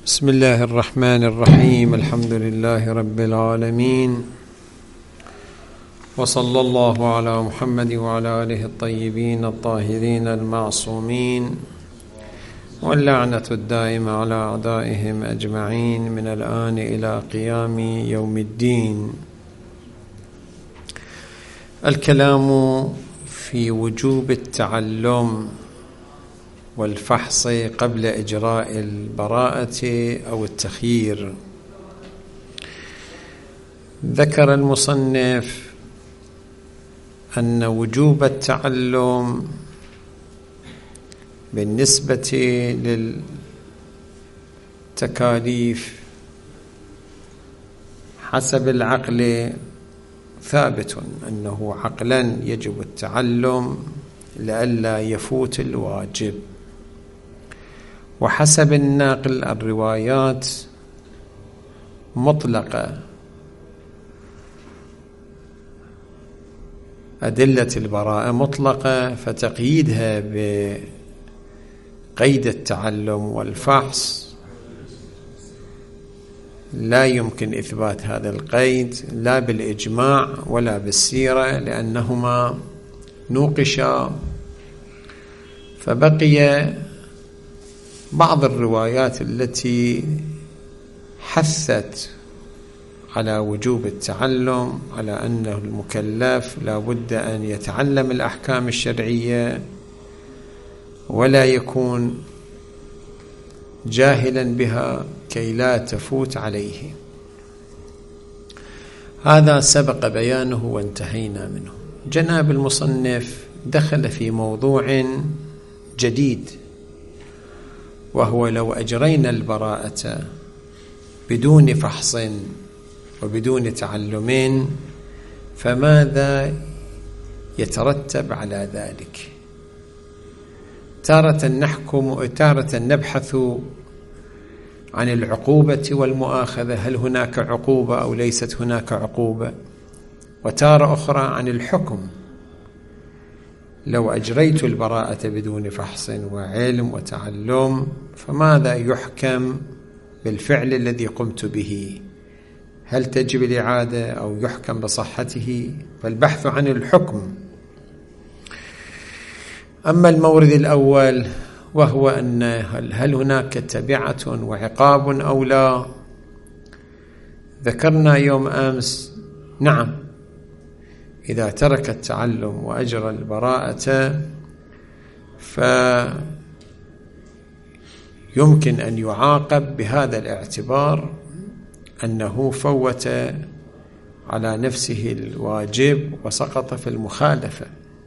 بسم الله الرحمن الرحيم. الحمد لله رب العالمين، وصلى الله على محمد وعلى آله الطيبين الطاهرين المعصومين، واللعنة الدائمة على أعدائهم أجمعين من الآن إلى قيام يوم الدين. الكلام في وجوب التعلم والفحص قبل إجراء البراءة أو التخيير. ذكر المصنف أن وجوب التعلم بالنسبة للتكاليف حسب العقل ثابت، أنه عقلا يجب التعلم لئلا يفوت الواجب، وحسب الناقل الروايات مطلقة، أدلة البراءة مطلقة، فتقييدها بقيد التعلم والفحص لا يمكن إثبات هذا القيد لا بالإجماع ولا بالسيرة، لأنهما نوقشا. فبقي بعض الروايات التي حثت على وجوب التعلم، على أن المكلف لا بد أن يتعلم الأحكام الشرعية ولا يكون جاهلا بها كي لا تفوت عليه. هذا سبق بيانه وانتهينا منه. جناب المصنف دخل في موضوع جديد، وهو لو أجرينا البراءة بدون فحص وبدون تعلم فماذا يترتب على ذلك؟ تارة نحكم، تارة نبحث عن العقوبة والمؤاخذة، هل هناك عقوبة أو ليست هناك عقوبة، وتارة أخرى عن الحكم. لو أجريت البراءة بدون فحص وعلم وتعلم فماذا يحكم بالفعل الذي قمت به؟ هل تجب الإعادة أو يحكم بصحته؟ فالبحث عن الحكم. أما المورد الأول وهو أن هل هناك تبعة وعقاب أو لا، ذكرنا يوم أمس نعم، إذا ترك التعلم وأجرى البراءة فيمكن أن يعاقب بهذا الاعتبار أنه فوت على نفسه الواجب وسقط في المخالفة،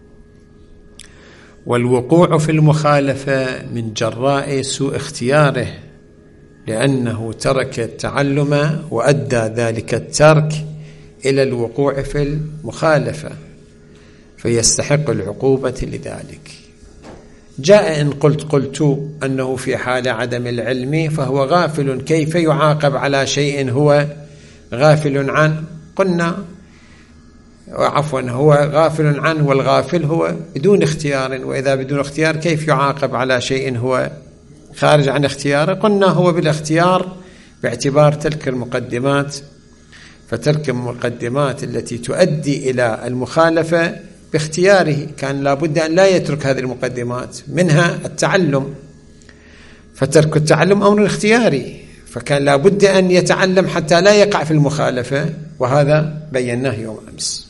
والوقوع في المخالفة من جراء سوء اختياره، لأنه ترك التعلم وأدى ذلك الترك إلى الوقوع في المخالفة، فيستحق العقوبة لذلك. جاء إن قلت أنه في حال عدم العلم فهو غافل، كيف يعاقب على شيء هو غافل عنه؟ قلنا عفوا هو غافل عنه، والغافل هو بدون اختيار، وإذا بدون اختيار كيف يعاقب على شيء هو خارج عن اختياره؟ قلنا هو بالاختيار باعتبار تلك المقدمات، فتلك المقدمات التي تؤدي إلى المخالفة باختياره، كان لابد أن لا يترك هذه المقدمات، منها التعلم، فترك التعلم أمر اختياري، فكان لابد أن يتعلم حتى لا يقع في المخالفة، وهذا بيناه يوم أمس.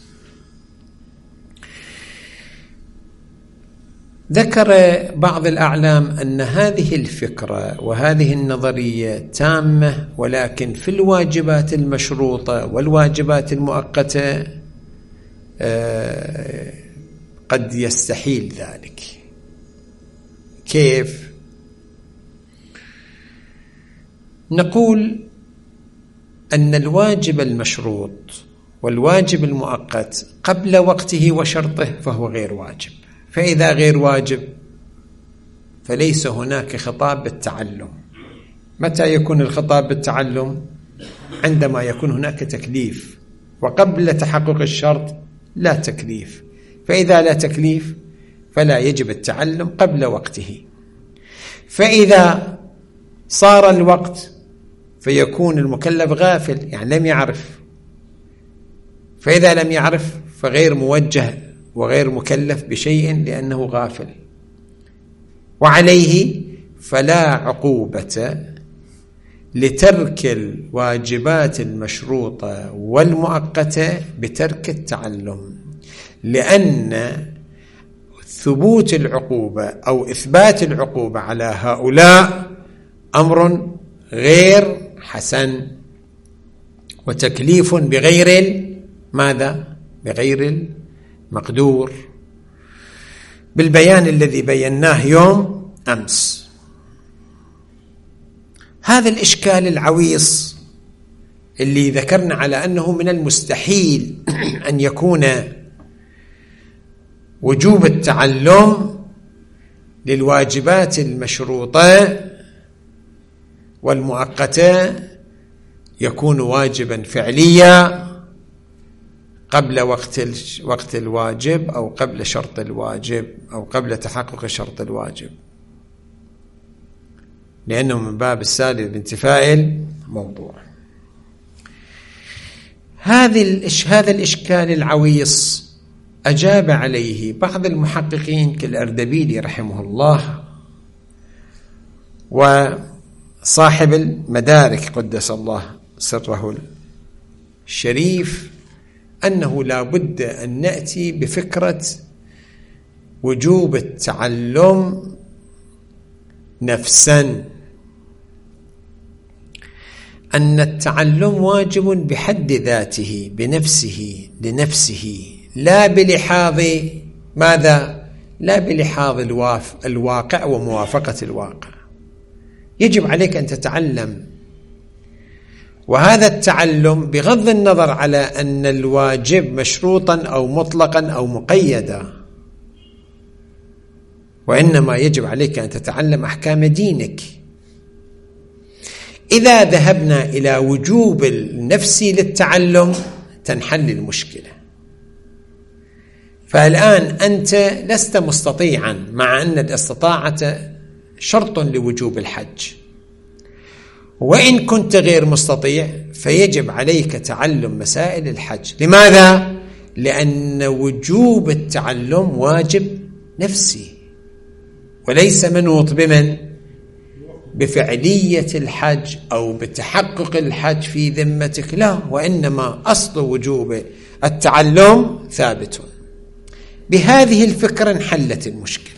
ذكر بعض الأعلام أن هذه الفكرة وهذه النظرية تامة، ولكن في الواجبات المشروطة والواجبات المؤقتة قد يستحيل ذلك. كيف؟ نقول أن الواجب المشروط والواجب المؤقت قبل وقته وشرطه فهو غير واجب، فإذا غير واجب فليس هناك خطاب بالتعلم. متى يكون الخطاب بالتعلم؟ عندما يكون هناك تكليف، وقبل تحقق الشرط لا تكليف، فإذا لا تكليف فلا يجب التعلم قبل وقته. فإذا صار الوقت فيكون المكلف غافل، يعني لم يعرف، فإذا لم يعرف فغير موجه وغير مكلف بشيء لأنه غافل. وعليه فلا عقوبة لترك الواجبات المشروطة والمؤقتة بترك التعلم، لأن ثبوت العقوبة أو إثبات العقوبة على هؤلاء أمر غير حسن، وتكليف بغير ماذا؟ بغير المقدور، بالبيان الذي بيناه يوم أمس. هذا الإشكال العويص اللي ذكرنا على أنه من المستحيل أن يكون وجوب التعلم للواجبات المشروطة والمؤقتة يكون واجبا فعليا قبل وقت الواجب أو قبل شرط الواجب أو قبل تحقق شرط الواجب، لأنه من باب السالب بانتفاء الموضوع. هذا الإشكال العويص أجاب عليه بعض المحققين كالأردبيلي رحمه الله وصاحب المدارك قدس الله سره الشريف، أنه لا بد أن نأتي بفكرة وجوب التعلم نفسا، أن التعلم واجب بحد ذاته بنفسه لنفسه، لا بلحاظ ماذا؟ لا بلحاظ الواقع وموافقة الواقع. يجب عليك أن تتعلم، وهذا التعلم بغض النظر على أن الواجب مشروطا أو مطلقا أو مقيدا، وإنما يجب عليك أن تتعلم أحكام دينك. إذا ذهبنا إلى وجوب النفسي للتعلم تنحل المشكلة. فالآن أنت لست مستطيعا، مع أن الاستطاعة شرط لوجوب الحج، وإن كنت غير مستطيع فيجب عليك تعلم مسائل الحج. لماذا؟ لأن وجوب التعلم واجب نفسي وليس منوط بمن؟ بفعلية الحج أو بتحقق الحج في ذمتك، لا، وإنما أصل وجوب التعلم ثابت. بهذه الفكرة انحلت المشكلة،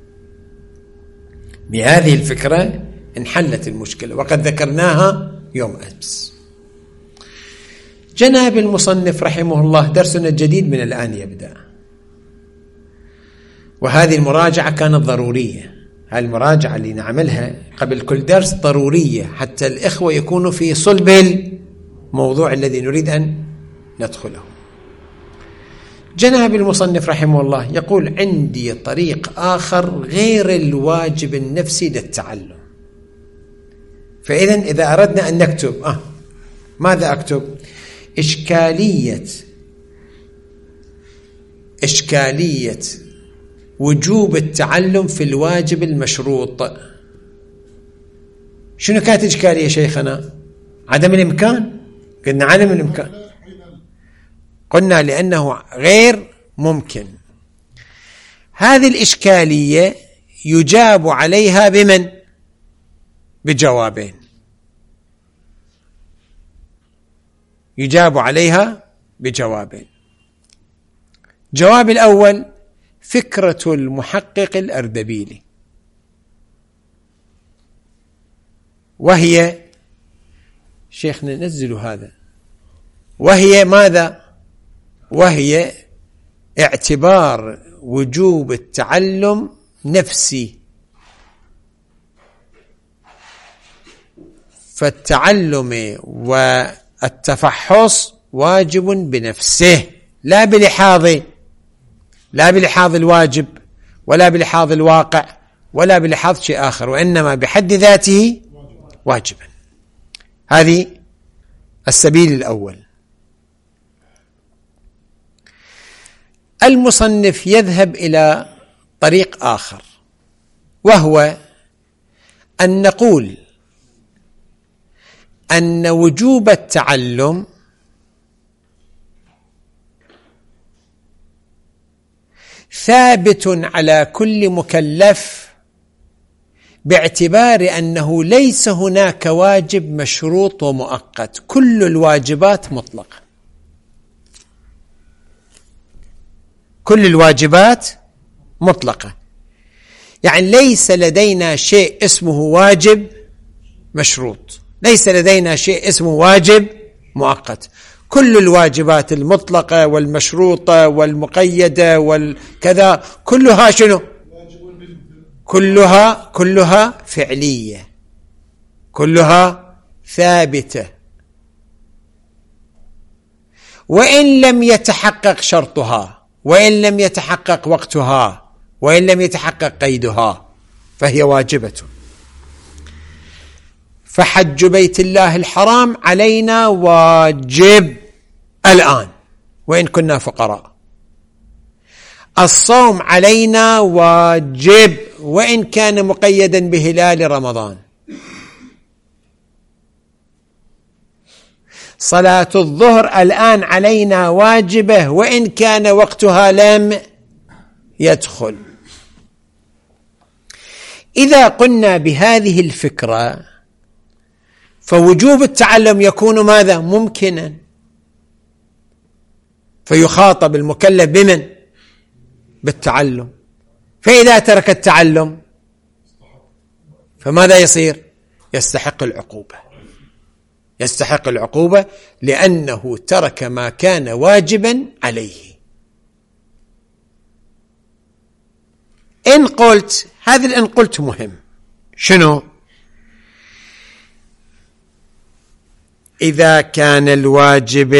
بهذه الفكرة انحلت المشكلة، وقد ذكرناها يوم أمس. جناب المصنف رحمه الله درسنا الجديد من الآن يبدأ، وهذه المراجعة كانت ضرورية. هذه المراجعة اللي نعملها قبل كل درس ضرورية حتى الإخوة يكونوا في صلب الموضوع الذي نريد أن ندخله. جناب المصنف رحمه الله يقول: عندي طريق آخر غير الواجب النفسي للتعلم. إذا أردنا أن نكتب ماذا أكتب؟ إشكالية وجوب التعلم في الواجب المشروط. شنو كانت إشكالية شيخنا؟ عدم الإمكان. قلنا عدم الإمكان، قلنا لأنه غير ممكن. هذه الإشكالية يجاب عليها بمن؟ بجوابين. يجاب عليها بجوابين. جواب الأول فكرة المحقق الأردبيلي، وهي شيخنا نزلوا هذا، وهي ماذا؟ وهي اعتبار وجوب التعلم نفسي، فالتعلم والتفحص واجب بنفسه، لا بلحاظ الواجب ولا بلحاظ الواقع ولا بلحاظ شيء آخر، وإنما بحد ذاته واجبا. هذه السبيل الأول. المصنف يذهب إلى طريق آخر، وهو أن نقول أن وجوب التعلم ثابت على كل مكلف باعتبار أنه ليس هناك واجب مشروط ومؤقت، كل الواجبات مطلقة، كل الواجبات مطلقة، يعني ليس لدينا شيء اسمه واجب مشروط، ليس لدينا شيء اسمه واجب مؤقت، كل الواجبات المطلقة والمشروطة والمقيدة والكذا كلها شنو؟ كلها فعلية، كلها ثابتة، وإن لم يتحقق شرطها، وإن لم يتحقق وقتها، وإن لم يتحقق قيدها، فهي واجبة. فحج بيت الله الحرام علينا واجب الآن وإن كنا فقراء، الصوم علينا واجب وإن كان مقيدا بهلال رمضان، صلاة الظهر الآن علينا واجبة وإن كان وقتها لم يدخل. إذا قلنا بهذه الفكرة فوجوب التعلم يكون ماذا؟ ممكنا، فيخاطب المكلف بمن؟ بالتعلم. فإذا ترك التعلم فماذا يصير؟ يستحق العقوبة، يستحق العقوبة لأنه ترك ما كان واجبا عليه. إن قلت هذا، إن قلت مهم، شنو؟ إذا كان الواجب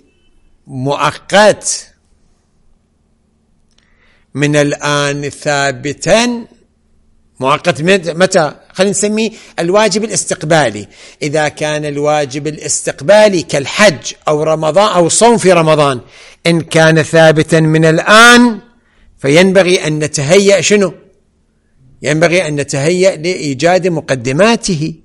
المؤقت من الآن ثابتا، مؤقت متى؟ خلينا نسميه الواجب الاستقبالي. إذا كان الواجب الاستقبالي كالحج أو رمضان أو صوم في رمضان إن كان ثابتا من الآن فينبغي أن نتهيأ شنو؟ ينبغي أن نتهيأ لإيجاد مقدماته،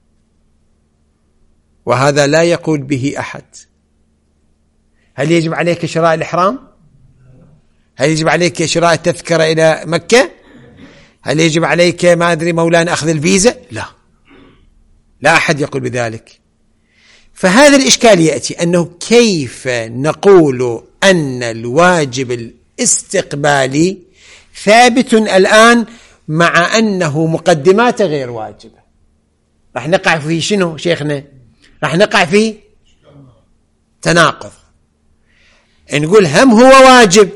وهذا لا يقول به أحد. هل يجب عليك شراء الإحرام؟ هل يجب عليك شراء التذكرة إلى مكة؟ هل يجب عليك ما أدري مولانا أخذ الفيزا؟ لا، لا أحد يقول بذلك. فهذا الإشكال يأتي أنه كيف نقول أن الواجب الاستقبالي ثابت الآن مع أنه مقدمات غير واجبة؟ راح نقع في شنو شيخنا؟ راح نقع في تناقض. نقول هم هو واجب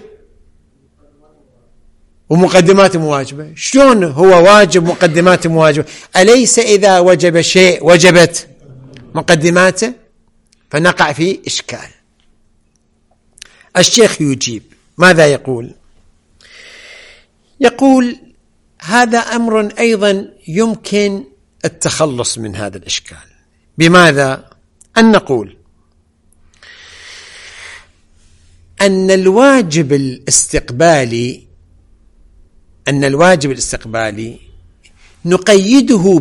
ومقدمات مواجبة، شلون هو واجب مقدمات مواجبة؟ أليس إذا وجب شيء وجبت مقدماته؟ فنقع في إشكال. الشيخ يجيب ماذا يقول؟ يقول هذا أمر أيضا يمكن التخلص من هذا الإشكال. بماذا؟ أن نقول أن الواجب الاستقبالي نقيده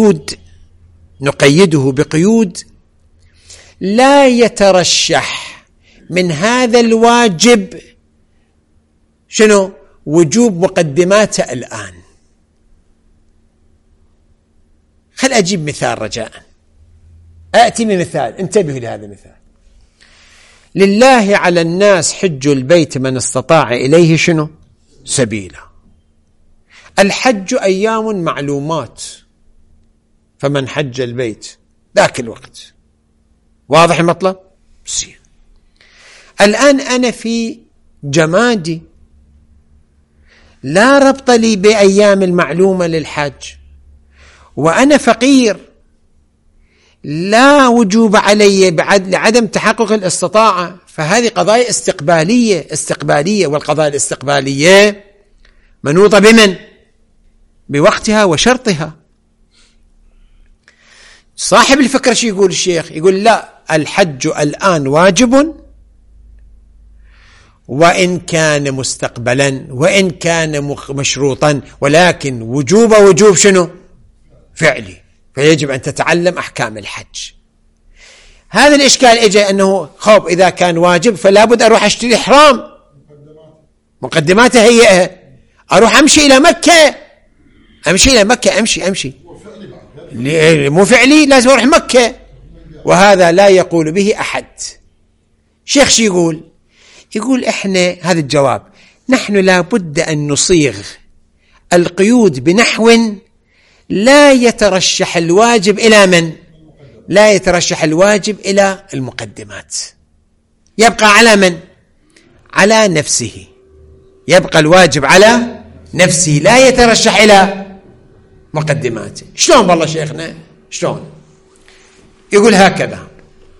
بقيود لا يترشح من هذا الواجب شنو؟ وجوب مقدماته الآن. خل أجيب مثال رجاء، أأتي بمثال، انتبهوا لهذا المثال. لله على الناس حج البيت من استطاع إليه شنو؟ سبيلا. الحج أيام معلومات، فمن حج البيت ذاك الوقت. واضح المطلب؟ سير. الآن أنا في جمادي لا ربط لي بأيام المعلومة للحج، وأنا فقير لا وجوب علي لعدم تحقق الاستطاعة، فهذه قضايا استقبالية، والقضايا الاستقبالية منوطة بمن؟ بوقتها وشرطها. صاحب الفكرة شو يقول الشيخ؟ يقول لا، الحج الآن واجب وإن كان مستقبلا وإن كان مشروطا، ولكن وجوب شنو؟ فعلي، فيجب أن تتعلم أحكام الحج. هذا الإشكال إجا أنه خوف إذا كان واجب فلا بد أروح أشتري إحرام، مقدماته هيئها، أروح أمشي إلى مكة، أمشي مو فعلي، لازم أروح مكة، وهذا لا يقول به أحد. شيخ شي يقول إحنا هذا الجواب، نحن لا بد أن نصيغ القيود بنحو لا يترشح الواجب إلى من؟ لا يترشح الواجب إلى المقدمات، يبقى على من؟ على نفسه، يبقى الواجب على نفسه، لا يترشح إلى مقدماته. شلون والله شيخنا؟ شلون؟ يقول هكذا: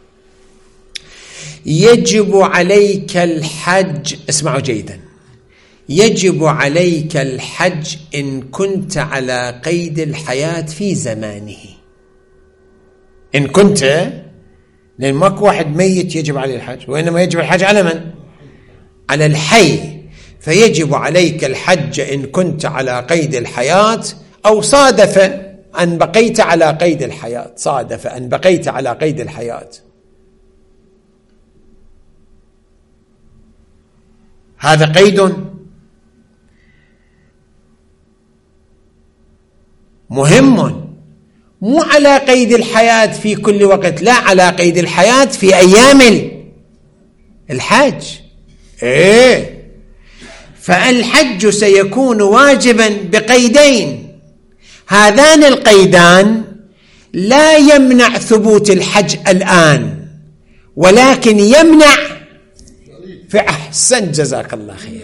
يجب عليك الحج، اسمعوا جيدا، يجب عليك الحج إن كنت على قيد الحياة في زمانه. إن كنت، لأن ماكو واحد ميت يجب عليه الحج، وإنما يجب الحج على من؟ على الحي. فيجب عليك الحج إن كنت على قيد الحياة، أو صادف أن بقيت على قيد الحياة، صادف أن بقيت على قيد الحياة. هذا قيد مهم، مو على قيد الحياة في كل وقت، لا، على قيد الحياة في أيام الحج. فالحج سيكون واجبا بقيدين، هذان القيدان لا يمنع ثبوت الحج الآن، ولكن يمنع في أحسن، جزاك الله خير.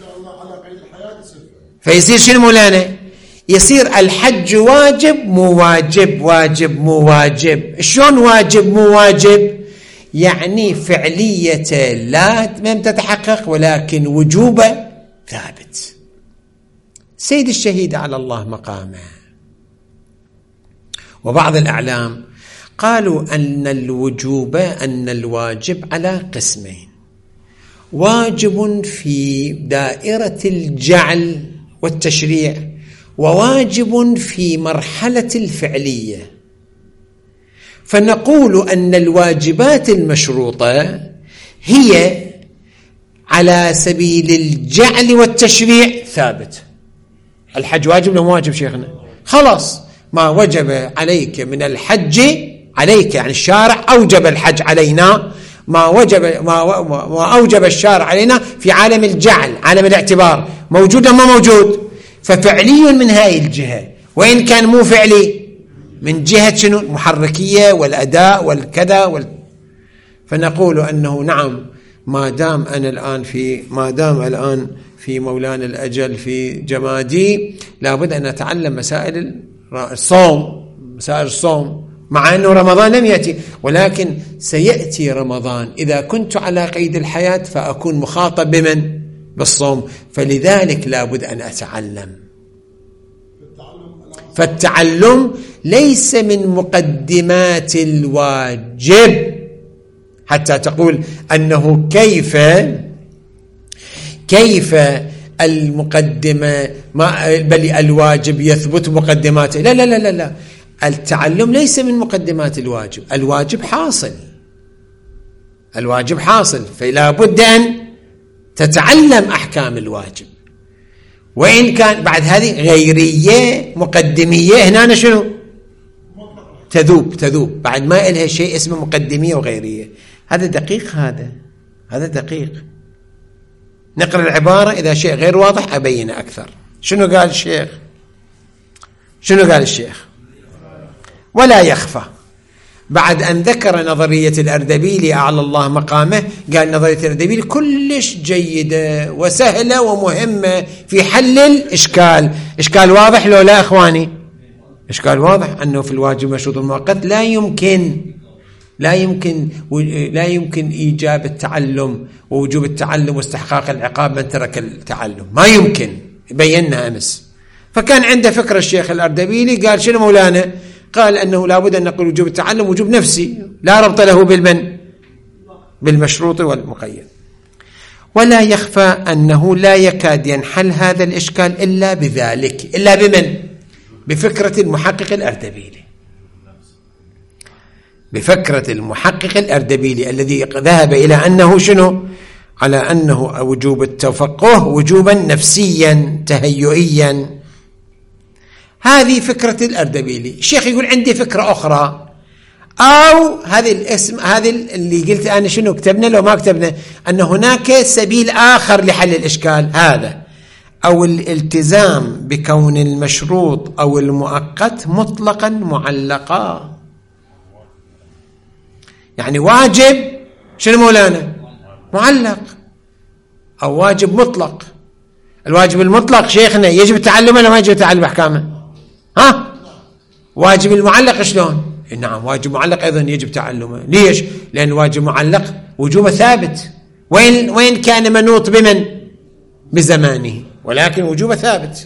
فيصير شنو مولانا؟ يصير الحج واجب مو واجب، واجب مو واجب. شلون واجب مو واجب؟ يعني فعليته لم تتحقق، ولكن وجوبه ثابت. سيد الشهيد على الله مقامه. وبعض الأعلام قالوا أن الواجب على قسمين: واجب في دائرة الجعل والتشريع، وواجب في مرحلة الفعلية. فنقول أن الواجبات المشروطة هي على سبيل الجعل والتشريع ثابت. الحج واجب لو واجب شيخنا؟ خلاص، ما وجب عليك من الحج، عليك يعني الشارع أوجب الحج علينا، ما أوجب الشارع علينا في عالم الجعل، عالم الاعتبار، موجود أم ما موجود؟ ففعلي من هاي الجهة، وإن كان مو فعلي من جهة شنو؟ المحركية والأداء والكذا فنقول أنه نعم، ما دام الآن في مولانا الأجل في جمادي، لابد أن نتعلم مسائل الصوم، مع أنه رمضان لم يأتي، ولكن سيأتي رمضان. إذا كنت على قيد الحياة فأكون مخاطب بمن؟ بالصوم. فلذلك لابد أن أتعلم. فالتعلم ليس من مقدمات الواجب، حتى تقول أنه كيف المقدمة بل الواجب يثبت مقدماته. لا لا لا لا، التعلم ليس من مقدمات الواجب، الواجب حاصل، فلا بد أن تتعلم أحكام الواجب، وإن كان بعد هذه غيرية مقدمية، هنا شنو؟ تذوب بعد ما إلها شيء اسمه مقدمية وغيرية. هذا دقيق، هذا دقيق. نقرأ العبارة، إذا شيء غير واضح أبينه أكثر. شنو قال الشيخ؟ ولا يخفى، بعد أن ذكر نظرية الأردبيلي أعلى الله مقامه، قال نظرية الأردبيلي كلش جيدة وسهلة ومهمة في حل الإشكال. إشكال واضح لو لا إخواني؟ إشكال واضح، أنه في الواجب مشروط المؤقت لا يمكن إيجاب التعلم ووجوب التعلم واستحقاق العقاب من ترك التعلم، ما يمكن، بينا أمس. فكان عنده فكرة الشيخ الأردبيلي، قال شنو مولانا؟ قال أنه لابد أن نقول وجوب التعلم وجوب نفسي، لا ربط له بالمشروط والمقيد. ولا يخفى أنه لا يكاد ينحل هذا الإشكال إلا بذلك، إلا بمن؟ بفكرة المحقق الأردبيلي. بفكرة المحقق الأردبيلي الذي ذهب إلى أنه شنو؟ على أنه وجوب التفقه وجوبا نفسيا تهيئيا. هذه فكرة الأردبيلي. الشيخ يقول عندي فكرة أخرى، أو هذه الاسم، هذه اللي قلت أنا شنو كتبنا لو ما كتبنا، أن هناك سبيل آخر لحل الإشكال هذا، أو الالتزام بكون المشروط أو المؤقت مطلقا معلقا. يعني واجب شنو مولانا؟ معلق، أو واجب مطلق. الواجب المطلق شيخنا يجب التعلم ولا ما يجب التعلم أحكامه؟ ها؟ واجب المعلق شلون؟ نعم واجب معلق أيضا يجب تعلمه. ليش؟ لأن واجب معلق وجوبه ثابت، وين كان منوط بمن؟ بزمانه، ولكن وجوبه ثابت.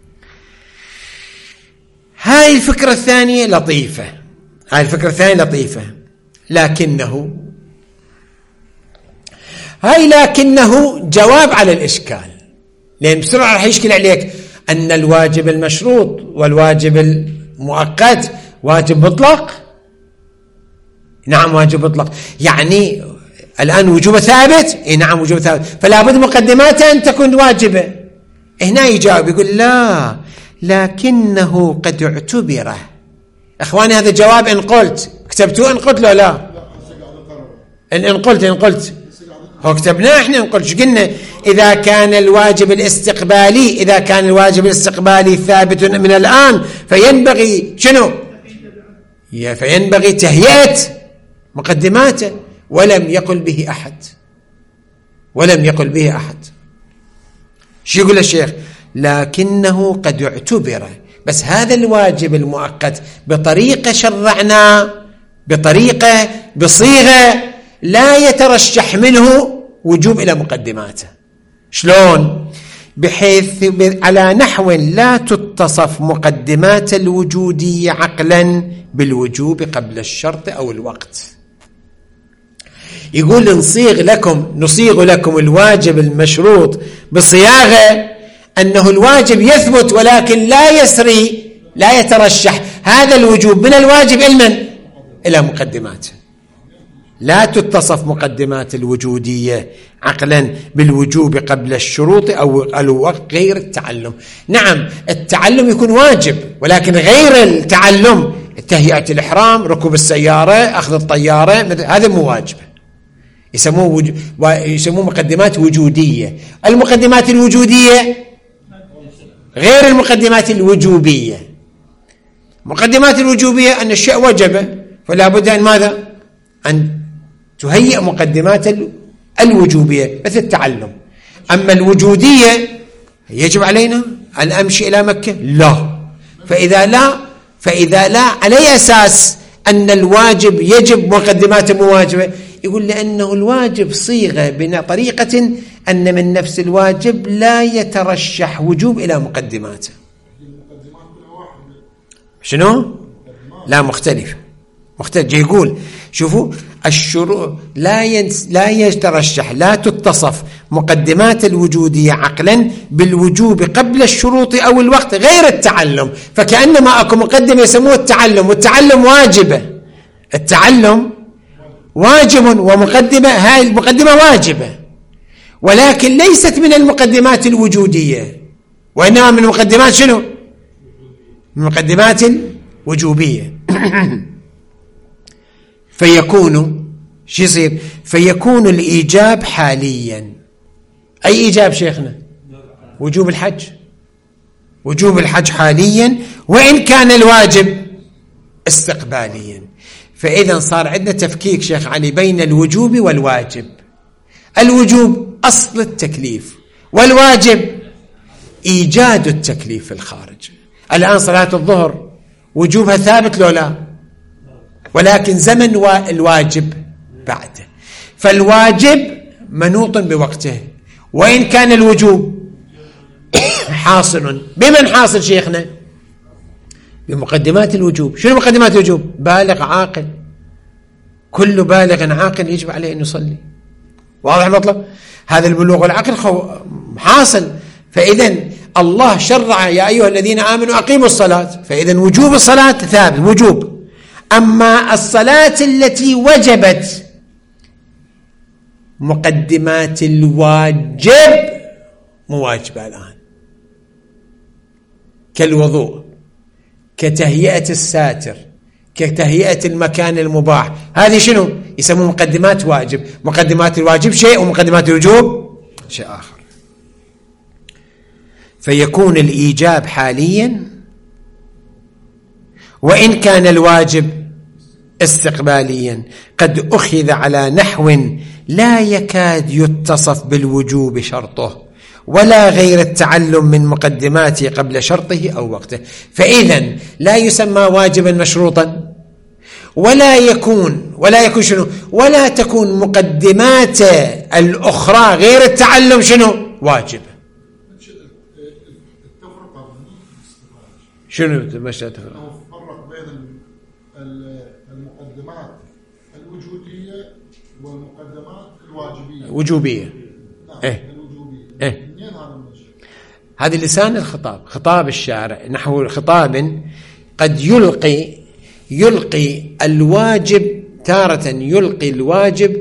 هاي الفكرة الثانية لطيفة، لكنه جواب على الإشكال، لأن بسرعة راح يشكل عليك أن الواجب المشروط والواجب المؤقت واجب مطلق. نعم واجب مطلق، يعني الآن وجوبه ثابت. نعم وجوبه ثابت، فلا بد مقدماته أن تكون واجبة. هنا يجاوب يقول لا، لكنه قد اعتبره. أخواني هذا جواب إن قلت، كتبتوه إن قلت لا إن قلت هو كتبناه احنا. نقول قلنا إذا كان الواجب الاستقبالي ثابت من الآن فينبغي شنو؟ فينبغي تهيئة مقدماته، ولم يقل به أحد. شو يقول الشيخ؟ لكنه قد اعتبر، بس هذا الواجب المؤقت بطريقة شرعناه، بصيغة لا يترشح منه وجوب إلى مقدماته. شلون؟ بحيث على نحو لا تتصف مقدمات الوجودية عقلا بالوجوب قبل الشرط أو الوقت. يقول نصيغ لكم الواجب المشروط بصياغة أنه الواجب يثبت ولكن لا يترشح هذا الوجوب من الواجب إلى مقدماته. لا تتصف مقدمات الوجودية عقلا بالوجوب قبل الشروط أو الوقت غير التعلم. نعم التعلم يكون واجب، ولكن غير التعلم، تهيئة الإحرام، ركوب السيارة، أخذ الطيارة، هذا مو واجب، يسموه مقدمات وجودية. المقدمات الوجودية غير المقدمات الوجوبية. مقدمات الوجوبية أن الشيء وجب، فلا بد أن ماذا؟ أن تهيئ مقدمات الوجوبية مثل التعلم. أما الوجودية يجب علينا أن أمشي إلى مكة؟ لا. فإذا لا على أساس أن الواجب يجب مقدمات مواجبة، يقول لأنه الواجب صيغة بطريقة أن من نفس الواجب لا يترشح وجوب إلى مقدماته. شنو؟ لا مختلف. يقول شوفوا الشروط لا يترشح، لا تتصف مقدمات الوجودية عقلا بالوجوب قبل الشروط أو الوقت غير التعلم. فكأنما أكو مقدمة يسموه التعلم، والتعلم واجبة. التعلم واجب ومقدمة، هاي المقدمة واجبة، ولكن ليست من المقدمات الوجودية، وإنما من مقدمات شنو؟ من مقدمات الوجوبية. فيكون الإيجاب حاليا. أي إيجاب شيخنا؟ وجوب الحج حاليا، وإن كان الواجب استقباليا. فإذا صار عندنا تفكيك شيخ علي بين الوجوب والواجب. الوجوب أصل التكليف، والواجب إيجاد التكليف في الخارج. الآن صلاة الظهر وجوبها ثابت لو لا؟ ولكن زمن الواجب بعده، فالواجب منوط بوقته، وإن كان الوجوب حاصل. بمن حاصل شيخنا؟ بمقدمات الوجوب. شنو مقدمات الوجوب؟ بالغ عاقل، كل بالغ عاقل يجب عليه أن يصلي. واضح المطلب؟ هذا البلوغ والعقل حاصل. فإذا الله شرع يا أيها الذين آمنوا أقيموا الصلاة، فإذا وجوب الصلاة ثابت وجوب. أما الصلاة التي وجبت مقدمات الواجب مو واجبة الآن، كالوضوء، كتهيئة الساتر، كتهيئة المكان المباح، هذه شنو يسمون مقدمات واجب. مقدمات الواجب شيء ومقدمات الوجوب شيء آخر. فيكون الإيجاب حاليا وإن كان الواجب استقباليا قد أخذ على نحو لا يكاد يتصف بالوجوب شرطه ولا غير التعلم من مقدماته قبل شرطه أو وقته. فإذن لا يسمى واجبا مشروطا ولا يكون شنو، ولا تكون مقدمات الأخرى غير التعلم شنو واجب. شنو مشى تفرق؟ فرق بين المقدمات الوجودية والمقدمات الواجبية وجوبية. نعم. الوجوبية هذه لسان الخطاب، خطاب الشارع نحو خطاب قد يلقي الواجب تارة، يلقي الواجب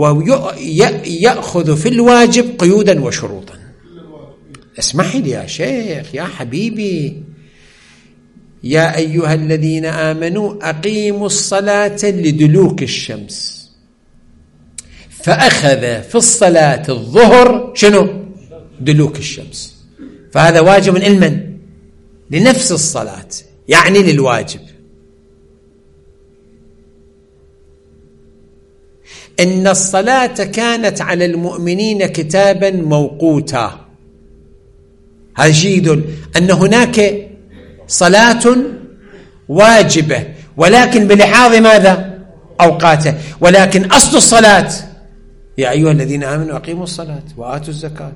ويأخذ في الواجب قيودا وشروطا. اسمح لي يا شيخ يا حبيبي، يا أيها الذين آمنوا أقيموا الصلاة لدلوك الشمس، فأخذ في الصلاة الظهر شنو؟ دلوك الشمس، فهذا واجب علما لنفس الصلاة، يعني للواجب. إن الصلاة كانت على المؤمنين كتابا موقوتا، هذا شيء يدل أن هناك صلاة واجبة ولكن بلحاظ ماذا؟ أوقاته. ولكن أصل الصلاة يا أيها الذين آمنوا أقيموا الصلاة وآتوا الزكاة،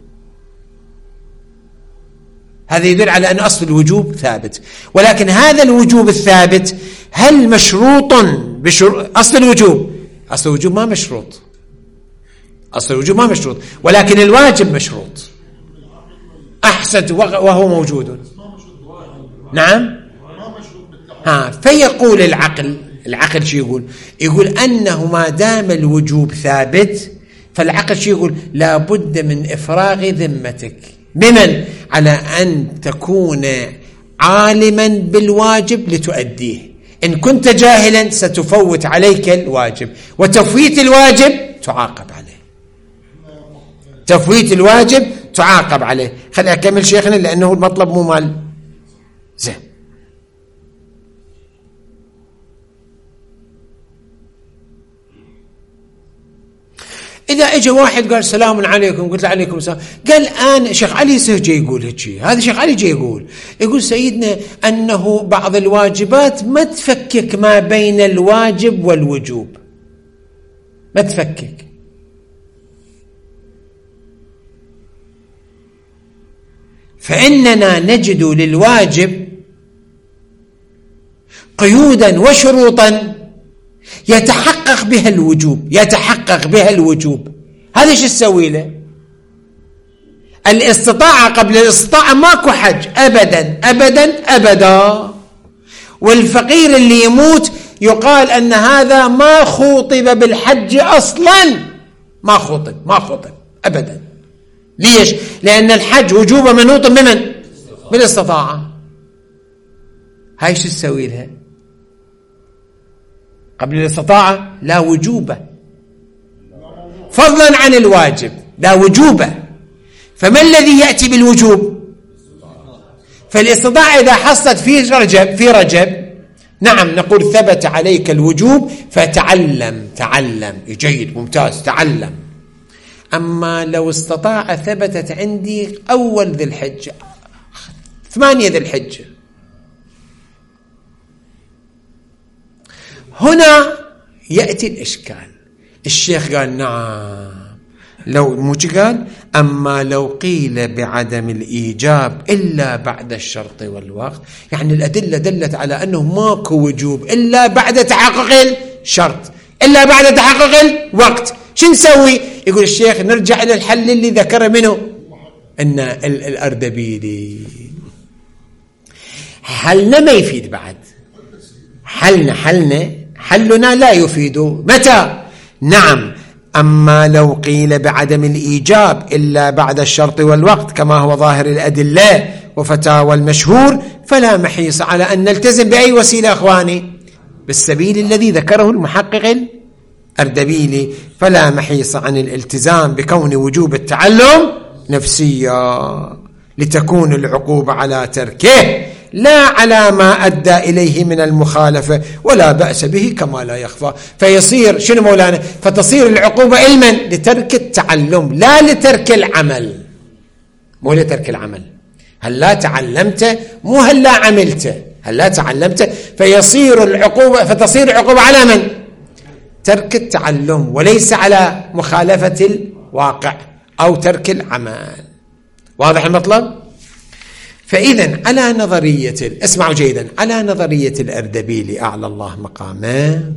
هذا يدل على أن أصل الوجوب ثابت. ولكن هذا الوجوب الثابت هل مشروط أصل الوجوب ما مشروط، أصل الوجوب ما مشروط، ولكن الواجب مشروط. أحسد وهو موجود. نعم. فيقول العقل شو يقول أنه ما دام الوجوب ثابت، فالعقل شو يقول؟ لا بد من إفراغ ذمتك بمن؟ على أن تكون عالما بالواجب لتؤديه. إن كنت جاهلا ستفوت عليك الواجب، وتفويت الواجب تعاقب عليه، تفويت الواجب تعاقب عليه. خلي أكمل شيخنا لأنه المطلب مو مال زين. إذا إجا واحد قال سلام عليكم، قلت له عليكم السلام، قال الآن شيخ علي سهجي يقول هيك، هذا شيخ علي جاي يقول سيدنا أنه بعض الواجبات ما تفكك ما بين الواجب والوجوب، ما تفكك. فإننا نجد للواجب قيودا وشروطا يتحقق بها الوجوب. هذا ايش تسوي له؟ الاستطاعة قبل الاستطاعة ماكو حج أبدا أبدا أبدا. والفقير اللي يموت يقال أن هذا ما خوطب بالحج أصلا، ما خوطب أبدا. ليش؟ لأن الحج وجوبه منوط بمن؟ بالاستطاعة. هاي شو تسوي لها؟ قبل الاستطاعة لا وجوبه، فضلا عن الواجب لا وجوبه. فما الذي يأتي بالوجوب؟ فالاستطاعة إذا حصلت في رجب نعم نقول ثبت عليك الوجوب فتعلم جيد ممتاز تعلم. أما لو استطاع ثبتت عندي أول ذي الحجة 8 ذي الحجة، هنا يأتي الإشكال. الشيخ قال نعم لو موجي قال أما لو قيل بعدم الإيجاب إلا بعد الشرط والوقت، يعني الأدلة دلت على أنه ماكو وجوب إلا بعد تحقق الشرط إلا بعد تحقق الوقت، شو نسوي؟ يقول الشيخ نرجع إلى الحل اللي ذكر منه أن الأردبيلي. حلنا ما يفيد بعد، حلنا لا يفيد متى؟ نعم. أما لو قيل بعدم الإيجاب إلا بعد الشرط والوقت كما هو ظاهر الأدلة وفتاوى المشهور، فلا محيص على أن نلتزم بأي وسيلة أخواني، بالسبيل الذي ذكره المحقق الأردبيلي، فلا محيص عن الالتزام بكون وجوب التعلم نفسيا لتكون العقوبة على تركه لا على ما أدى إليه من المخالفة، ولا بأس به كما لا يخفى. فيصير شنو مولانا؟ فتصير العقوبة علما لترك التعلم لا لترك العمل، مو لترك العمل. هل لا تعلمت مو هل لا عملت، هل لا تعلمت، فيصير العقوبة، فتصير العقوبة على من؟ ترك التعلم وليس على مخالفة الواقع أو ترك العمل. واضح المطلب؟ فإذا على نظرية، اسمعوا جيدا، على نظرية الأردبيلي أعلى الله مقامه،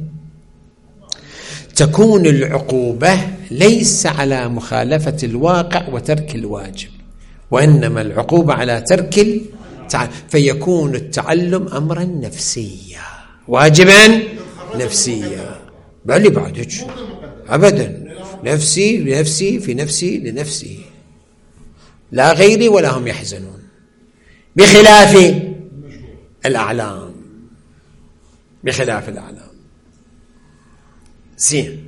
تكون العقوبة ليس على مخالفة الواقع وترك الواجب، وإنما العقوبة على ترك فيكون التعلم أمرا نفسيا، واجبا نفسيا، بل بعدك أبدا، نفسي لنفسي في نفسي لنفسي، لا غيري ولا هم يحزنون، بخلاف الأعلام، بخلاف الأعلام. زين،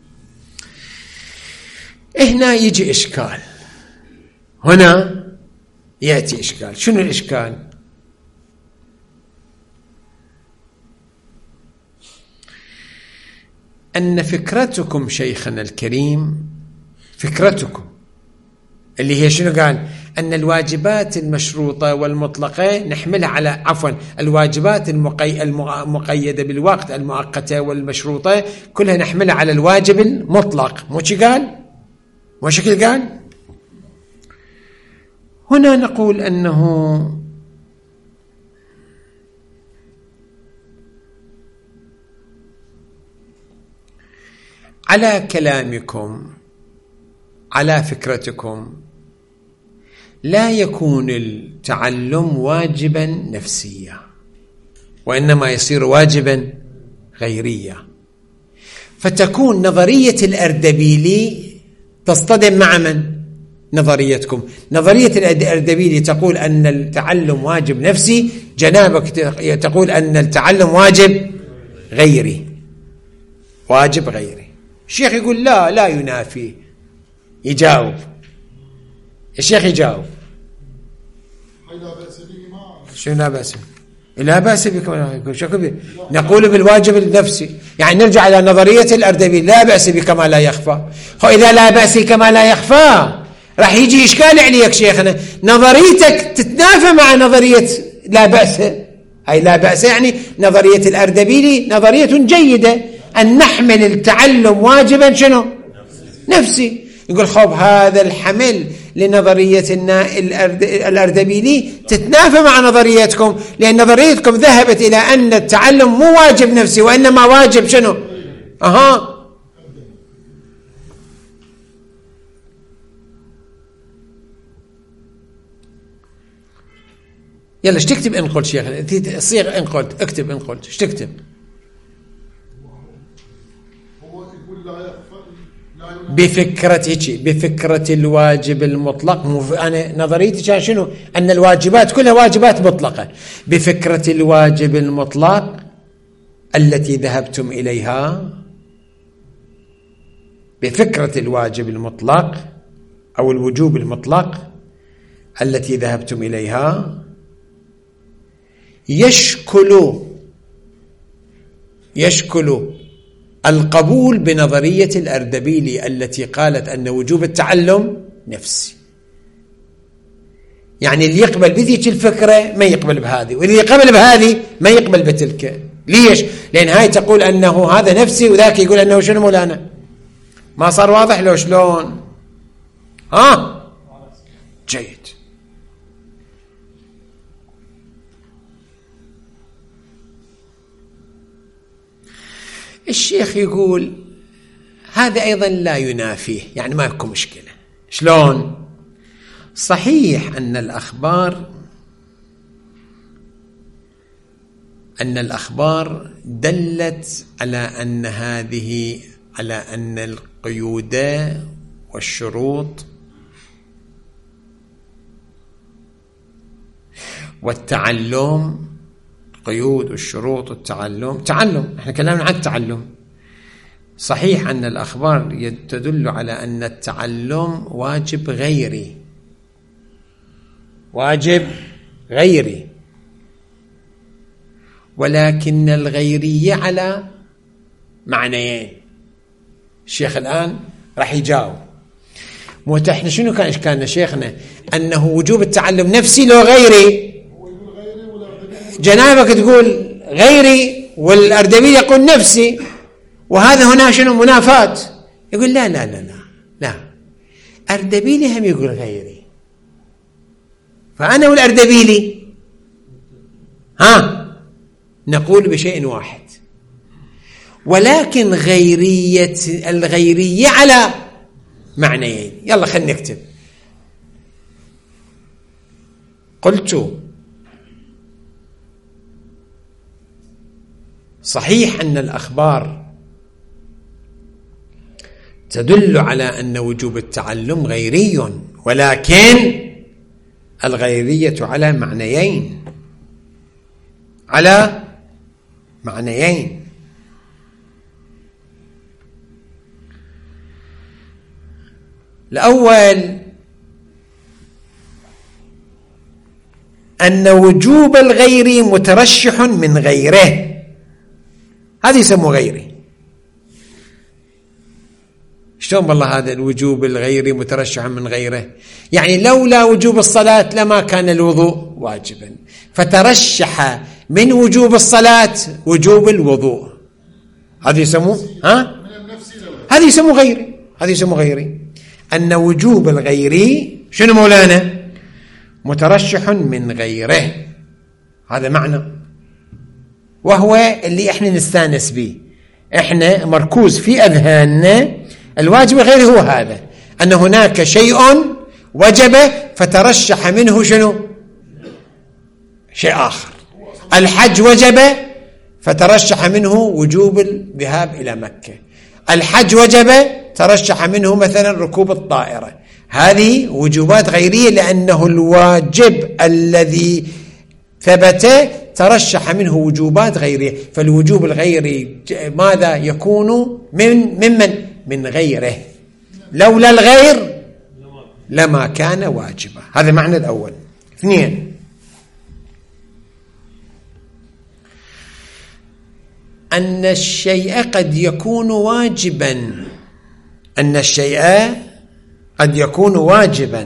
هنا يجي إشكال، هنا يأتي إشكال. شنو الإشكال؟ أن فكرتكم شيخنا الكريم، فكرتكم اللي هي شنو قال؟ أن الواجبات المشروطة والمطلقة نحملها على، عفوا، الواجبات المقيدة بالوقت المؤقتة والمشروطة كلها نحملها على الواجب المطلق، مو شي قال؟ مو شكل قال؟ هنا نقول أنه على كلامكم، على فكرتكم، لا يكون التعلم واجبا نفسيا، وإنما يصير واجبا غيريا، فتكون نظرية الأردبيلي تصطدم مع من؟ نظريتكم. نظرية الأردبيلي تقول أن التعلم واجب نفسي، جنابك تقول أن التعلم واجب غيري، واجب غيري. الشيخ يقول لا ينافي، يجاوب الشيخ، يجاوب شو لا بأس؟ لا بأس بك، نقول بالواجب النفسي، يعني نرجع إلى نظرية الأردبيلي، لا بأس بكما لا يخفى. إذا لا بأس كما لا يخفى راح يجي إشكال عليك شيخنا، نظريتك تتنافى مع نظرية لا بأس. أي لا بأس يعني نظرية الأردبيلي نظرية جيدة، أن نحمل التعلم واجبا شنو؟ نفسي. يقول خب هذا الحمل لنظرية الأردبيلي تتنافى مع نظريتكم، لأن نظريتكم ذهبت إلى أن التعلم مو واجب نفسي وإنما واجب شنو؟ يلا ايش تكتب؟ انقل شيخ، صيغ انقل، اكتب انقل، ايش تكتب؟ هو يقول لا يخفى، بفكرة الواجب المطلق. أنا نظريتي كان شنو؟ أن الواجبات كلها واجبات مطلقة. بفكرة الواجب المطلق التي ذهبتم إليها، بفكرة الواجب المطلق أو الوجوب المطلق التي ذهبتم إليها، يشكل القبول بنظرية الأردبيلي التي قالت أن وجوب التعلم نفسي. يعني اللي يقبل بذيك الفكرة ما يقبل بهذه، واللي يقبل بهذه ما يقبل بتلك. ليش؟ لأن هاي تقول أنه هذا نفسي، وذاك يقول أنه شنو مولانا؟ ما صار واضح لو شلون؟ جيد. الشيخ يقول هذا أيضا لا ينافيه، يعني ما يكون مشكلة. شلون؟ صحيح أن الأخبار أن الأخبار دلت على أن القيود والشروط والتعلم، قيود والشروط والتعلم، احنا كلامنا عن التعلم. صحيح أن الأخبار تدل على أن التعلم واجب غيري، ولكن الغيرية على معنيين. الشيخ الآن راح يجاوب. احنا شنو كان إشكالنا شيخنا؟ أنه وجوب التعلم نفسي لو غيري. جنابك تقول غيري والأردبيل يقول نفسي، وهذا هنا شنو منافاة. يقول لا لا لا لا لا، أردبيلي هم يقول غيري، فأنا والأردبيلي نقول بشيء واحد، ولكن الغيرية على معنيين. يلا خلينا نكتب. قلت صحيح أن الأخبار تدل على أن وجوب التعلم غيري، ولكن الغيرية على معنيين. الأول أن وجوب الغير مترشح من غيره، هذا يسمى غيري. شلون والله هذا الوجوب الغيري مترشح من غيره؟ يعني لولا وجوب الصلاة لما كان الوضوء واجبا، فترشح من وجوب الصلاة وجوب الوضوء، هذا يسموه هذا يسموه غيري. أن وجوب الغيري شنو مولانا؟ مترشح من غيره، هذا معنى، وهو اللي احنا نستانس به. احنا مركوز في أذهاننا الواجب الغيري هو هذا، أن هناك شيء وجب فترشح منه شنو؟ شيء آخر. الحج وجب فترشح منه وجوب الذهاب إلى مكة. الحج وجب ترشح منه مثلا ركوب الطائرة. هذه وجوبات غيرية، لأنه الواجب الذي ثبت ترشح منه وجوبات غيرية. فالوجوب الغيري ماذا يكون؟ من غيره. لولا الغير لما كان واجبا. هذا معنى الأول. 2، أن الشيء قد يكون واجبا،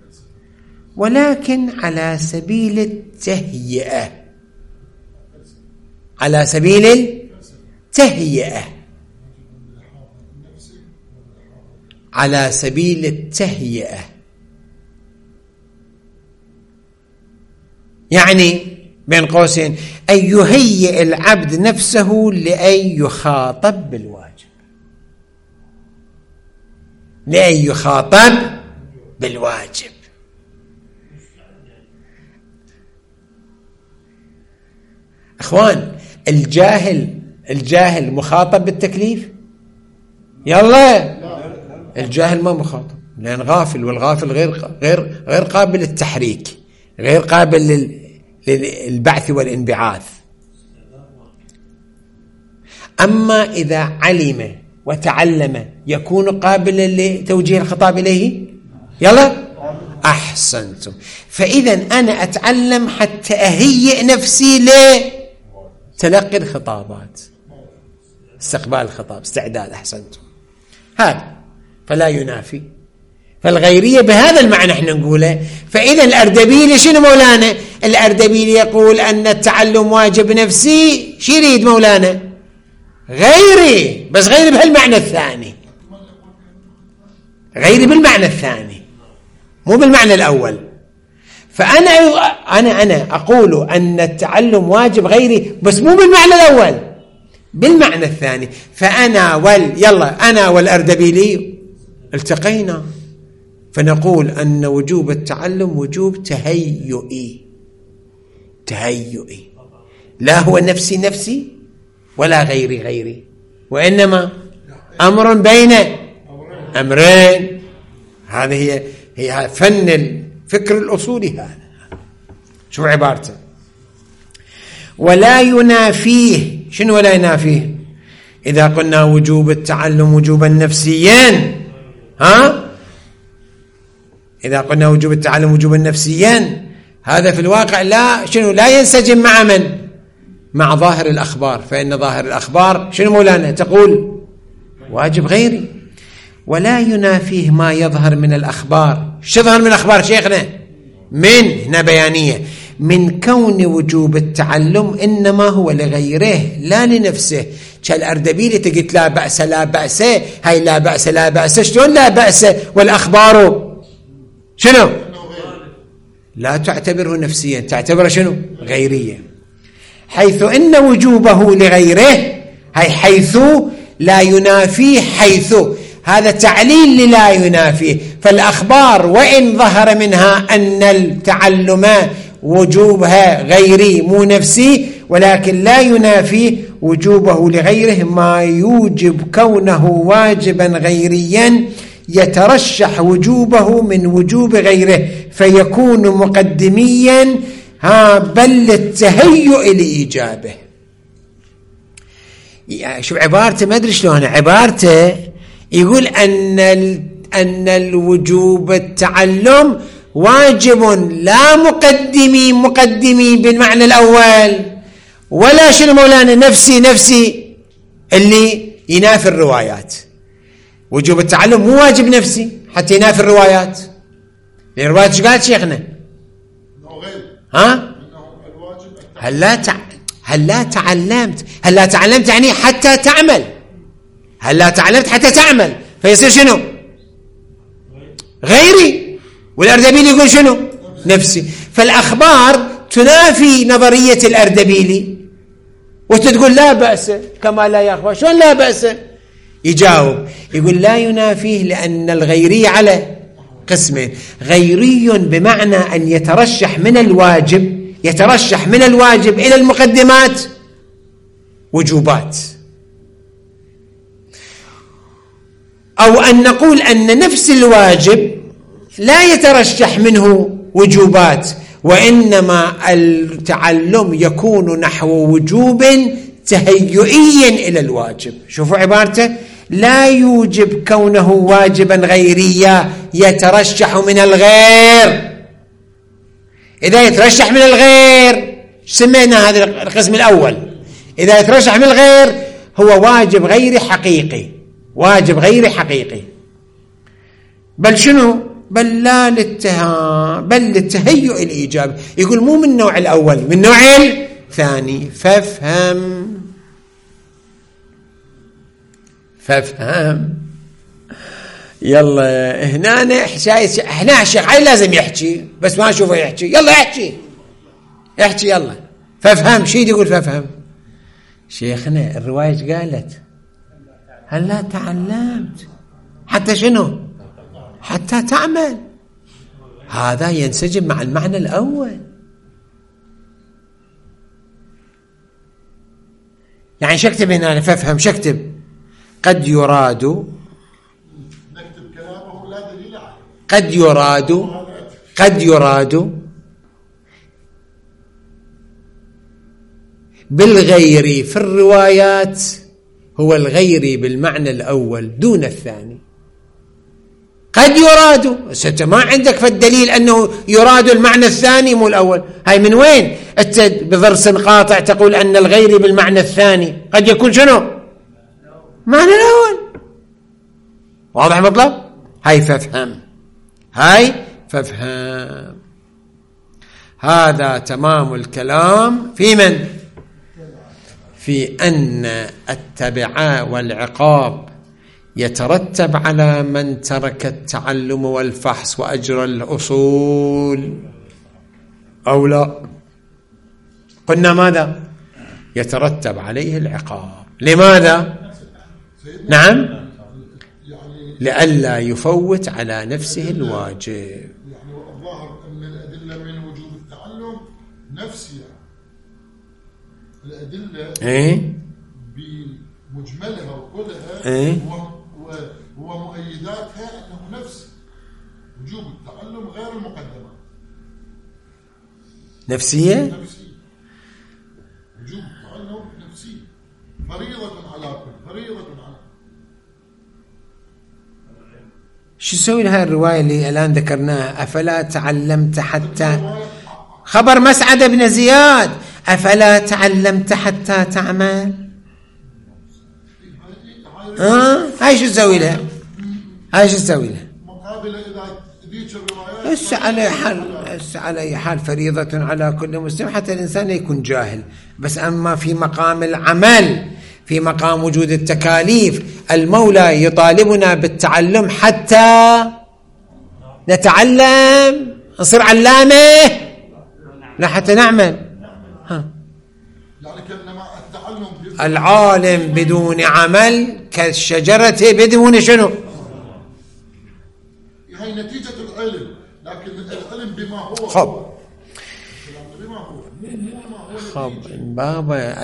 ولكن على سبيل التهيئة. يعني بين قوسين أن يهيئ العبد نفسه لأن يخاطب بالواجب. أخوان، الجاهل مخاطب بالتكليف؟ يلا، الجاهل ما مخاطب، لأن غافل، والغافل غير قابل للتحريك، غير قابل للبعث والانبعاث. أما إذا علم وتعلم يكون قابلا لتوجيه الخطاب إليه. يلا، أحسنتم. فإذا أنا أتعلم حتى أهيئ نفسي لتلقي الخطابات، استقبال الخطاب، استعداد. أحسنتم. هذا فلا ينافي. فالغيرية بهذا المعنى احنا نقوله. فإذا الأردبيلي شنو مولانا؟ الأردبيلي يقول أن التعلم واجب نفسي. شو يريد مولانا؟ غيري، بس غيري بهالمعنى الثاني، غيري بالمعنى الثاني مو بالمعنى الأول. فأنا أنا أقول أن التعلم واجب غيري، بس مو بالمعنى الأول، بالمعنى الثاني. فأنا أنا والأردبيلي التقينا، فنقول أن وجوب التعلم وجوب تهيئي. لا هو نفسي نفسي ولا غيري غيري، وإنما أمر بين أمرين. هذه هي فن الفكر الأصولي. هذا شو عبارته؟ ولا ينافيه. شنو ولا ينافيه؟ إذا قلنا وجوب التعلم وجوبا نفسيا، إذا قلنا وجوب التعلم وجوبا نفسيا، هذا في الواقع لا ينسجم مع من؟ مع ظاهر الأخبار. فإن ظاهر الأخبار شنو مولانا؟ تقول واجب غيري. ولا ينافيه ما يظهر من الأخبار. شو يظهر من الأخبار شيخنا؟ من هنا بيانية، من كون وجوب التعلم إنما هو لغيره لا لنفسه. كالأردبيلي تقول لا بأس لا بأس، هاي لا بأس لا بأس، شلون لا بأس والأخبار شنو؟ لا تعتبره نفسيا، تعتبره شنو؟ غيريا. حيث إن وجوبه لغيره، هاي حيث لا ينافيه، حيث هذا تعليل لا ينافيه. فالأخبار وإن ظهر منها أن التعلم وجوبها غيري مو نفسي، ولكن لا ينافي وجوبه لغيره ما يوجب كونه واجبا غيريا يترشح وجوبه من وجوب غيره، فيكون مقدميا بل للتهيؤ لإيجابه. شو عبارته؟ ما أدري شلون عبارته. يقول أن الوجوب التعلم واجب لا مقدمي بالمعنى الأول، ولا شنو مولانا نفسي اللي ينافي الروايات. وجوب التعلم مو واجب نفسي حتى ينافي الروايات. الروايات شو قالت شيخنا؟ هل لا تعلمت يعني حتى تعمل. هل لا تعلمت حتى تعمل، فيصير شنو؟ غيري. والأردبيلي يقول شنو؟ نفسي. فالأخبار تنافي نظرية الأردبيلي وتقول لا بأس كما لا يخفى. شلون لا بأس؟ يجاوب يقول لا ينافيه لأن الغيري على قسمين. غيري بمعنى أن يترشح من الواجب إلى المقدمات وجوبات، أو أن نقول أن نفس الواجب لا يترشح منه وجوبات، وإنما التعلم يكون نحو وجوب تهيئي إلى الواجب. شوفوا عبارته، لا يوجب كونه واجبا غيريا يترشح من الغير. إذا يترشح من الغير سمينا هذا القسم الأول. إذا يترشح من الغير هو واجب غير حقيقي، واجب غير حقيقي، بل شنو؟ بل للتهيؤ الإيجابي. يقول مو من النوع الأول، من النوع الثاني. فافهم يلا. هنا الشيخ علي لازم يحكي، بس ما أشوفه يحكي. يلا احكي يلا. فافهم. شي يقول فافهم شيخنا؟ الرواية قالت هل لا تعلمت حتى شنو؟ حتى تعمل. هذا ينسجم مع المعنى الأول. يعني شكتب هنا فافهم، شكتب قد يراد، نكتب كلامه لا دليل عليه. قد يراد بالغير في الروايات هو الغير بالمعنى الأول دون الثاني. قد يراد، ما عندك فالدليل أنه يراد المعنى الثاني مو الأول. هاي من وين أنت بضرس قاطع تقول أن الغير بالمعنى الثاني؟ قد يكون شنو؟ معنى الأول. واضح مطلب؟ هاي فافهم. هذا تمام الكلام في من؟ في أن التبع والعقاب يترتب على من ترك التعلم والفحص وأجرى الأصول أو لا. قلنا ماذا؟ يترتب عليه العقاب. لماذا؟ نعم، لئلا يفوت على نفسه الواجب. يعني الظاهر أن الأدلة من وجوب التعلم نفسية، الأدلة بمجملها وكلها ومؤيداتها أنه نفس وجوب التعلم غير المقدمة نفسية وجوب التعلم نفسي فريضة على كل فريضة على شو يسوي لها الرواية اللي الآن ذكرناها؟ أفلا تعلمت حتى خبر مسعد بن زياد، أفلا تعلمت حتى تعمل. هاي شو تسوي لها؟ مقابلة إذا ذيك الروايات على أي حال فريضة على كل مسلم، حتى الإنسان يكون جاهل. بس أما في مقام العمل، في مقام وجود التكاليف، المولى يطالبنا بالتعلم حتى نتعلم، نصير علامة، لا حتى نعمل. العالم بدون عمل كالشجرة بدون شنو؟ هي نتيجة العلم، لكن العلم بما هو خب بابا،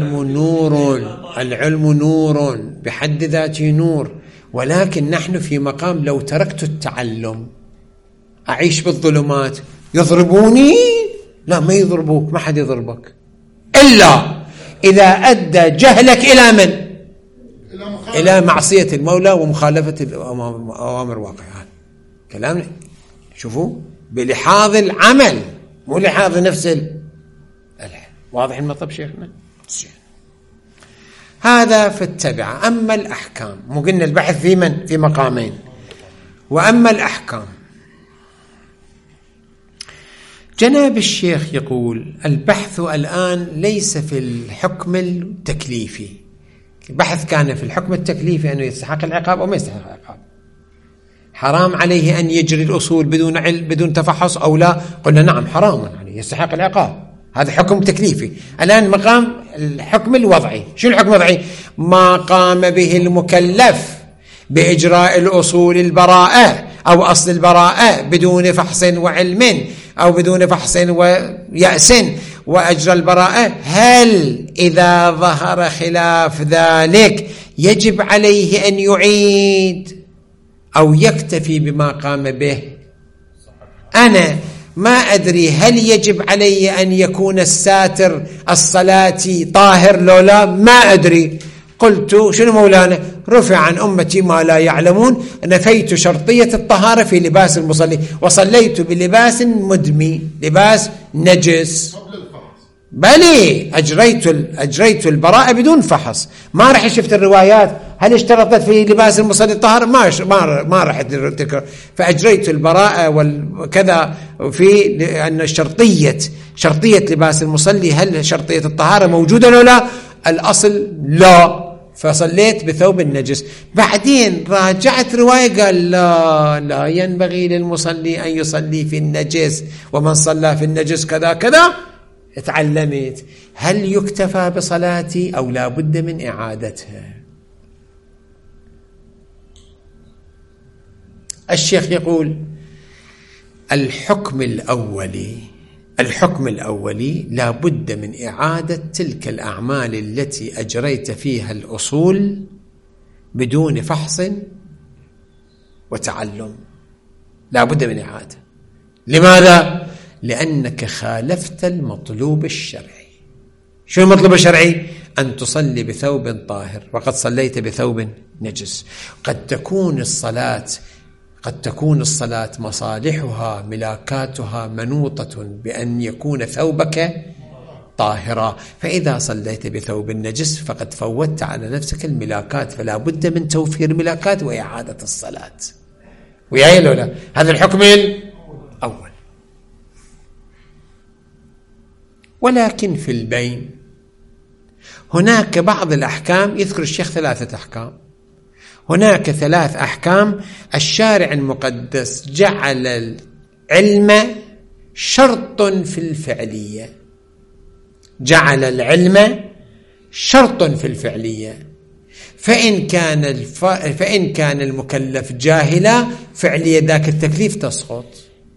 العلم نور بحد ذاته نور، ولكن نحن في مقام لو تركت التعلم أعيش بالظلمات. يضربوني؟ لا، ما يضربوك، ما حد يضربك إلا إذا أدى جهلك إلى من؟ إلى معصية المولى ومخالفة الأوامر واقعها. كلام شوفوا بلحاظ العمل، مو لحاظ نفس واضح المطلب شيخنا؟ هذا في التبعة. أما الأحكام، مو قلنا البحث في من؟ في مقامين. وأما الأحكام، جناب الشيخ يقول البحث الآن ليس في الحكم التكليفي. البحث كان في الحكم التكليفي أنه يستحق العقاب أو ما يستحق العقاب، حرام عليه أن يجري الأصول بدون علم بدون تفحص أو لا. قلنا نعم حرام عليه يستحق العقاب، هذا حكم تكليفي. الآن مقام الحكم الوضعي. شو الحكم الوضعي؟ ما قام به المكلف بإجراء الأصول البراءة أو أصل البراءة بدون فحص وعلم أو بدون فحص ويأس وأجرى البراءة، هل إذا ظهر خلاف ذلك يجب عليه أن يعيد أو يكتفي بما قام به؟ أنا ما أدري هل يجب علي أن يكون الساتر الصلاة طاهر لو لا، ما أدري. قلت شنو مولانا؟ رفع عن أمتي ما لا يعلمون، نفيت شرطية الطهارة في لباس المصلي وصليت بلباس مدمي، لباس نجس. بلي أجريت البراءة بدون فحص. ما رح شفت الروايات هل اشترطت في لباس المصلي الطهارة؟ ما رح تذكر. فأجريت البراءة وكذا في أن شرطية لباس المصلي، هل شرطية الطهارة موجودة ولا لا؟ الأصل لا، فصليت بثوب النجس. بعدين راجعت رواية قال لا ينبغي للمصلي أن يصلي في النجس، ومن صلى في النجس كذا كذا. اتعلمت هل يكتفى بصلاتي أو لا بد من إعادتها؟ الشيخ يقول الحكم الأولي لا بد من إعادة تلك الأعمال التي أجريت فيها الأصول بدون فحص وتعلم، لا بد من إعادة. لماذا؟ لأنك خالفت المطلوب الشرعي. شو المطلوب الشرعي؟ أن تصلي بثوب طاهر وقد صليت بثوب نجس. قد تكون الصلاة مصالحها ملاكاتها منوطة بأن يكون ثوبك طاهرا، فإذا صليت بثوب النجس فقد فوتت على نفسك الملاكات، فلا بد من توفير ملاكات وإعادة الصلاة. وياي لولا هذا الحكم الأول. ولكن في البين هناك بعض الأحكام، يذكر الشيخ 3 أحكام. هناك 3 أحكام الشارع المقدس جعل العلم شرط في الفعلية، جعل العلم شرط في الفعلية. فإن كان المكلف جاهلا فعلية ذاك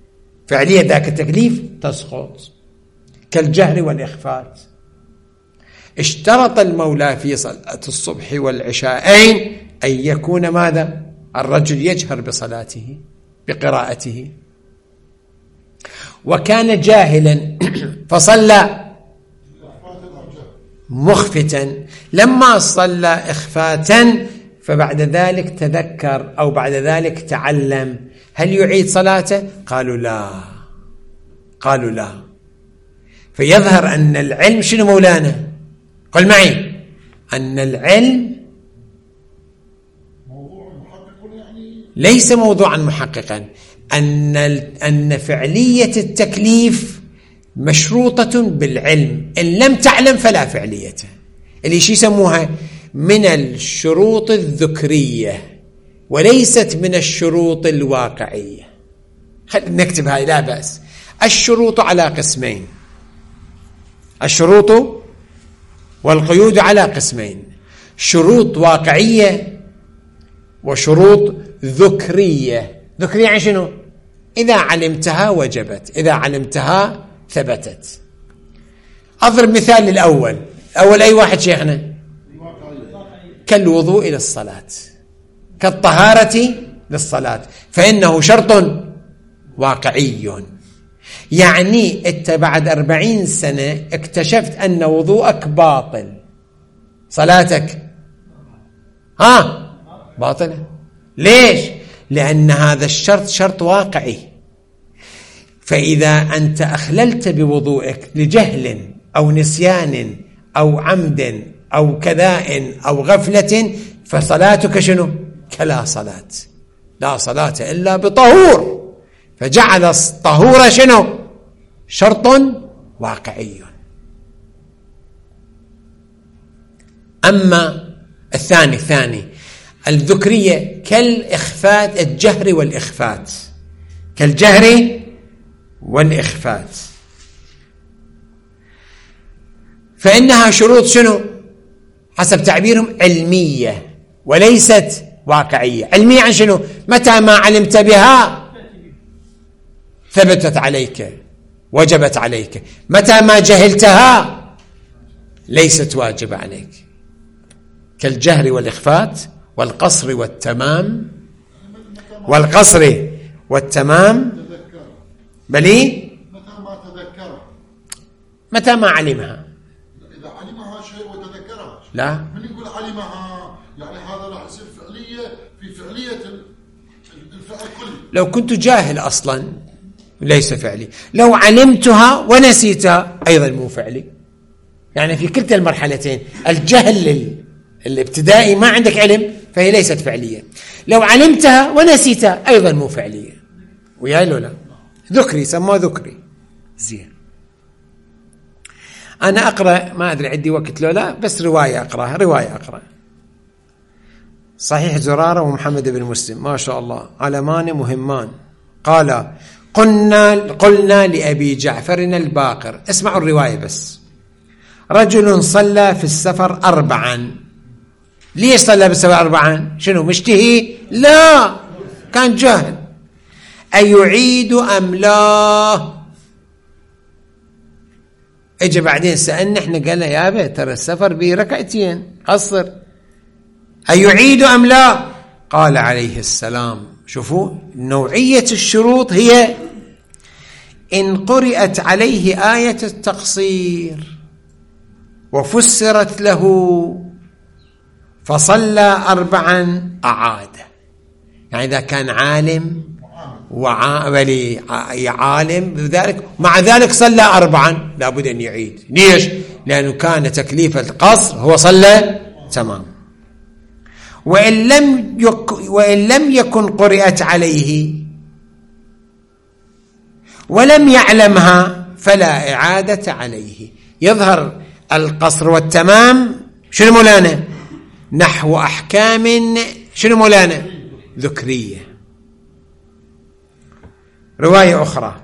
التكليف تسقط، كالجهر والإخفاء. اشترط المولى في صلاة الصبح والعشاءين أن يكون ماذا؟ الرجل يجهر بصلاته بقراءته، وكان جاهلا فصلى مخفتا، لما صلى إخفاتا فبعد ذلك تذكر أو بعد ذلك تعلم، هل يعيد صلاته؟ قالوا لا. فيظهر أن العلم شنو مولانا؟ قل معي أن العلم ليس موضوعا محققا، أن فعلية التكليف مشروطة بالعلم، إن لم تعلم فلا فعليته، اللي شي يسموها من الشروط الذكرية وليست من الشروط الواقعية. نكتب هاي لا بأس. الشروط على قسمين، الشروط والقيود على قسمين، شروط واقعية وشروط ذكرية. ذكرية يعني شنو؟ إذا علمتها وجبت، إذا علمتها ثبتت. أضرب مثال للأول. أي واحد شيخنا؟ كالوضوء إلى الصلاة، كالطهارة للصلاة، فإنه شرط واقعي. يعني أنت بعد 40 سنة اكتشفت أن وضوءك باطل، صلاتك باطلة. ليش؟ لأن هذا الشرط شرط واقعي. فإذا أنت أخللت بوضوءك لجهل أو نسيان أو عمد أو كذاء أو غفلة فصلاتك شنو؟ كلا صلاة، لا صلاة إلا بطهور. فجعل الطهور شنو؟ شرط واقعي. أما الثاني الذكرية كالإخفات، الجهر والإخفات، كالجهر والإخفات، فإنها شروط شنو؟ حسب تعبيرهم علمية وليست واقعية. علمية عن شنو؟ متى ما علمت بها ثبتت عليك وجبت عليك، متى ما جهلتها ليست واجبة عليك، كالجهر والإخفات والقصر والتمام. والقصر والتمام بلي متى ما علمها. إذا علمها شيء وتذكرها لا، من يقول علمها يعني هذا راح يصير فعلية في فعلية الفعل كله. لو كنت جاهل أصلا ليس فعلي، لو علمتها ونسيتها أيضا مو فعلي. يعني في كلتا المرحلتين، الجهل الابتدائي ما عندك علم فهي ليست فعلية، لو علمتها ونسيتها أيضا مو فعلية. وياي لولا ذكري، سموه ذكري. زين، أنا أقرأ، ما أدري عندي وقت لولا، بس رواية أقرأ. صحيح زرارة ومحمد بن مسلم ما شاء الله علمان مهمان. قال قلنا لأبي جعفر الباقر، اسمعوا الرواية بس، رجل صلى في السفر 4. ليش صلى بالسفر 4؟ شنو مشتهي؟ لا، كان جاهل. أيعيد أم لا؟ اجى بعدين سألنا، احنا قالنا يا أبي ترى السفر به 2 ركعتين قصر، أيعيد أم لا؟ قال عليه السلام، شوفوا نوعية الشروط هي إن قرأت عليه آية التقصير وفسرت له فصلى 4 أعاد. يعني إذا كان عالم عالم بذلك مع ذلك صلى 4 لابد أن يعيد. ليش؟ لأنه كان تكليف القصر هو صلى تمام. وإن لم يكن قرأت عليه ولم يعلمها فلا إعادة عليه. يظهر القصر والتمام شنو مولانا؟ نحو أحكام شنو مولانا؟ ذكرية. رواية أخرى،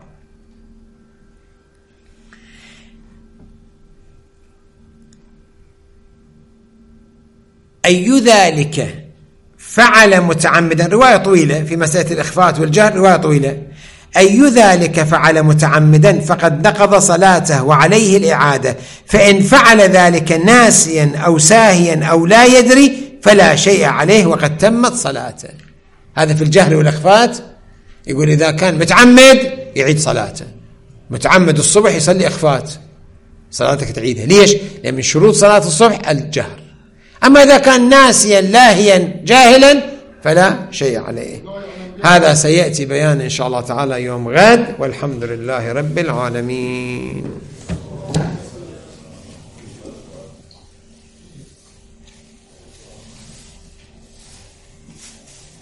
أي ذلك فعل متعمدا، رواية طويلة في مسألة الإخفاء والجهر، رواية طويلة. أي ذلك فعل متعمدا فقد نقض صلاته وعليه الإعادة، فإن فعل ذلك ناسيا أو ساهيا أو لا يدري فلا شيء عليه وقد تمت صلاته. هذا في الجهل والإخفات. يقول إذا كان متعمد يعيد صلاته، متعمد الصبح يصلي إخفات، صلاتك تعيدها. ليش؟ لأن من شروط صلاة الصبح الجهر. أما إذا كان ناسيا لاهيا جاهلا فلا شيء عليه. هذا سيأتي بيان إن شاء الله تعالى يوم غد، والحمد لله رب العالمين.